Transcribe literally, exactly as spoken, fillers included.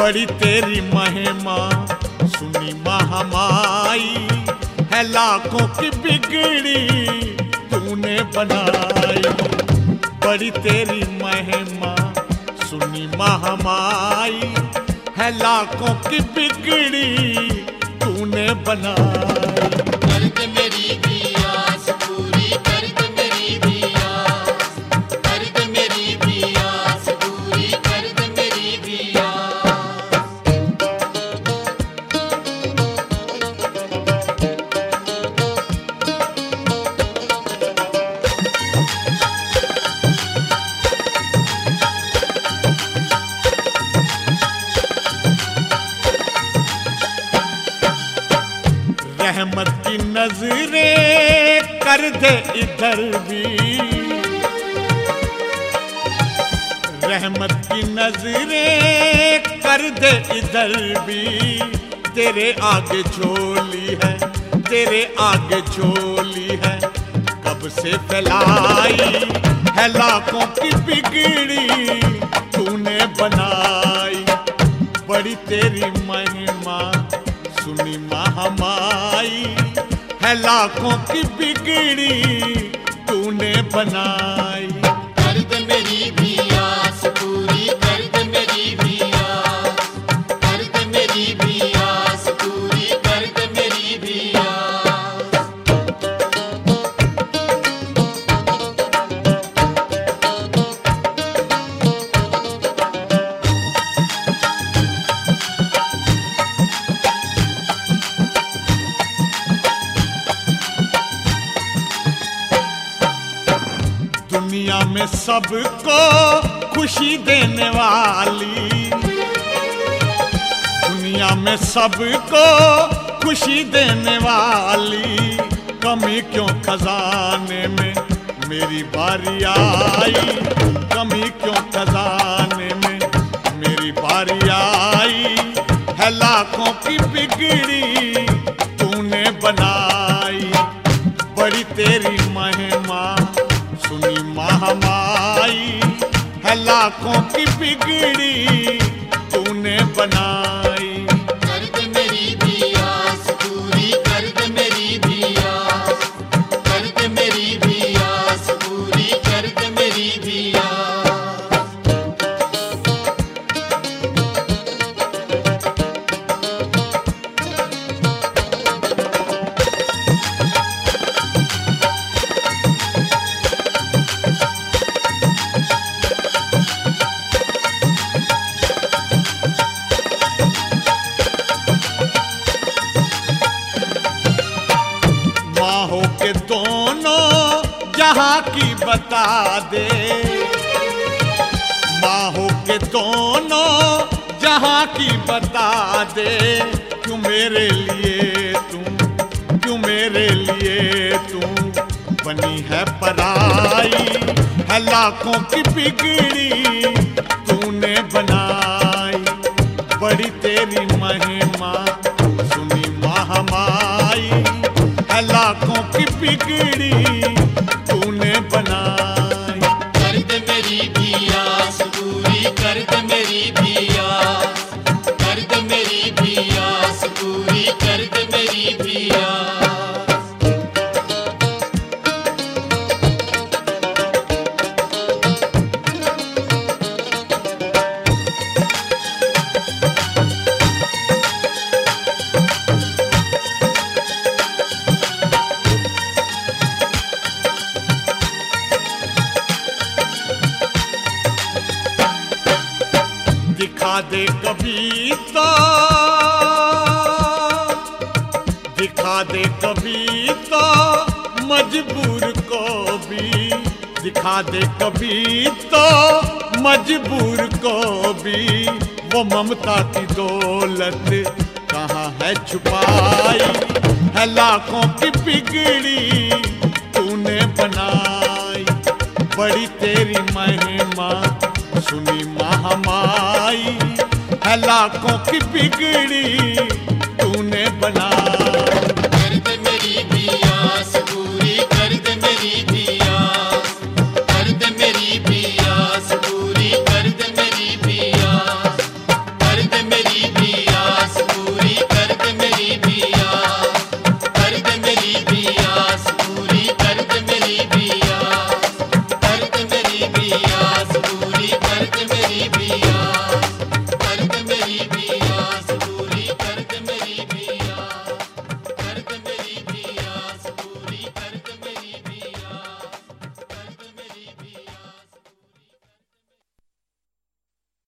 बड़ी तेरी महिमा सुनी महामाई, है लाखों की बिगड़ी तूने बनाई। बड़ी तेरी महिमा सुनी महामाई, है लाखों की बिगड़ी तूने बनाई। कर दे मेरी भी आस पूरी, कर दे मेरी भी आस, कर दे मेरी भी आस पूरी, कर दे मेरी भी आस। रहमत की नजरें कर दे इधर भी, रहमत की नजरें कर दे इधर भी। तेरे आगे झोली है, तेरे आगे झोली है, कब से फैलाई है लाखों की बिगड़ी तूने बनाई। बड़ी तेरी महिमा सुनी महामाई, है लाखों की बिगड़ी तूने बनाई। कर दे मेरी भी आस पूरी, कर दे मेरी भी आस, कर दे मेरी भी आस पूरी, कर दे मेरी भी आस। दुनिया में सबको खुशी देने वाली, दुनिया में सबको खुशी देने वाली, कमी क्यों खजाने में मेरी बारी आई। कमी क्यों खजाने में मेरी बारी आई, है लाखों की बिगड़ी तूने बनाई। बड़ी तेरी महिमा सुनी महामाई, है लाखों की बिगड़ी तूने बनाई। कर दे मेरी भी आस पूरी, कर दे मेरी भी आस, कर दे मेरी भी आस पूरी, कर दे मेरी भी आस। माहों के दोनों जहां की बता दे, माहों के दोनों जहां की बता दे। क्यों मेरे लिए तू, क्यों मेरे लिए तू बनी है पराई, है लाखों की बिगड़ी तूने बनाई। बड़ी तेरी महिमा सुनी महामाई, है लाखों की बिगड़ी तूने बनाई। कर दे मेरी भी आस पूरी, कर दे मेरी भी आस, कर दे मेरी भी आस पूरी, कर दे मेरी भी आस। दिखा दे कभी तो, दिखा दे कभी तो मजबूर को भी, दिखा दे कभी तो मजबूर को भी। वो ममता की दौलत कहाँ है छुपाई, है लाखों की बिगड़ी तूने बनाई। बड़ी तेरी महिमा सुनी महामाई, है लाखों की बिगड़ी